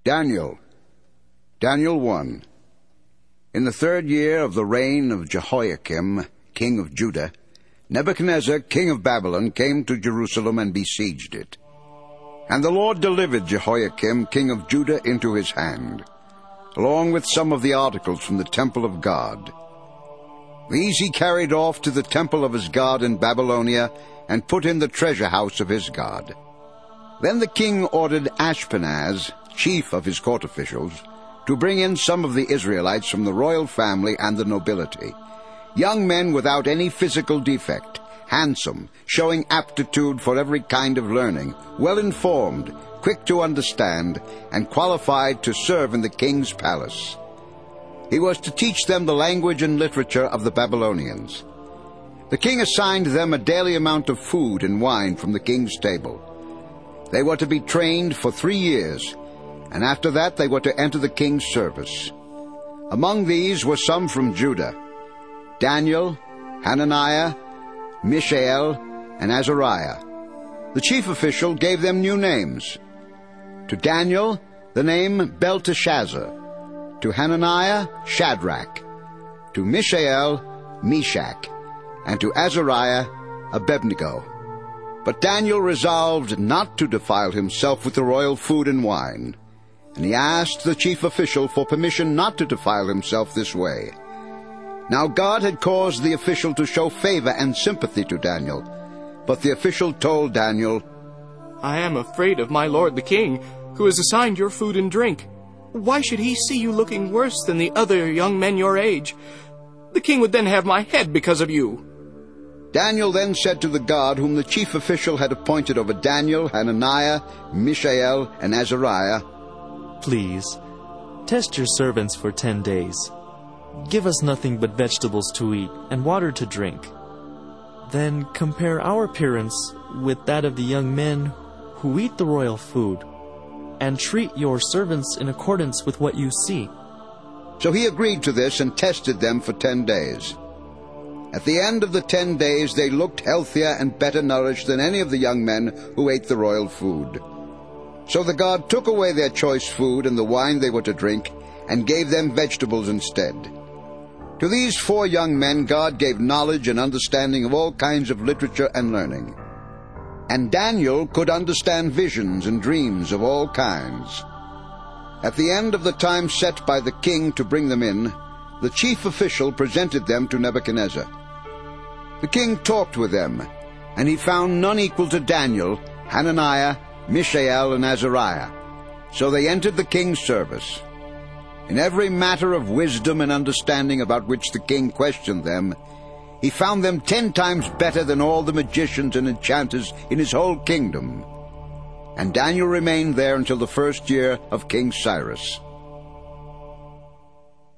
Daniel 1. In the 3rd year of the reign of Jehoiakim, king of Judah, Nebuchadnezzar, king of Babylon, came to Jerusalem and besieged it. And the Lord delivered Jehoiakim, king of Judah, into his hand, along with some of the articles from the temple of God. These he carried off to the temple of his God in Babylonia, and put in the treasure house of his God. Then the king ordered Ashpenaz, chief of his court officials, to bring in some of the Israelites from the royal family and the nobility, young men without any physical defect, handsome, showing aptitude for every kind of learning, well-informed, quick to understand, and qualified to serve in the king's palace. He was to teach them the language and literature of the Babylonians. The king assigned them a daily amount of food and wine from the king's table. They were to be trained for 3 years, and after that they were to enter the king's service. Among these were some from Judah: Daniel, Hananiah, Mishael, and Azariah. The chief official gave them new names. To Daniel, the name Belteshazzar; to Hananiah, Shadrach; to Mishael, Meshach; and to Azariah, Abednego. But Daniel resolved not to defile himself with the royal food and wine, and he asked the chief official for permission not to defile himself this way. Now God had caused the official to show favor and sympathy to Daniel, but the official told Daniel, "I am afraid of my lord the king, who has assigned your food and drink. Why should he see you looking worse than the other young men your age? The king would then have my head because of you." Daniel then said to the God whom the chief official had appointed over Daniel, Hananiah, Mishael, and Azariah, "Please, test your servants for 10 days. Give us nothing but vegetables to eat and water to drink. Then compare our appearance with that of the young men who eat the royal food, and treat your servants in accordance with what you see." So he agreed to this and tested them for 10 days. At the end of the 10 days they looked healthier and better nourished than any of the young men who ate the royal food. So the God took away their choice food and the wine they were to drink, and gave them vegetables instead. To these 4 young men God gave knowledge and understanding of all kinds of literature and learning. And Daniel could understand visions and dreams of all kinds. At the end of the time set by the king to bring them in, the chief official presented them to Nebuchadnezzar. The king talked with them, and he found none equal to Daniel, Hananiah, Mishael, and Azariah. So they entered the king's service. In every matter of wisdom and understanding about which the king questioned them, he found them 10 times better than all the magicians and enchanters in his whole kingdom. And Daniel remained there until the 1st year of King Cyrus.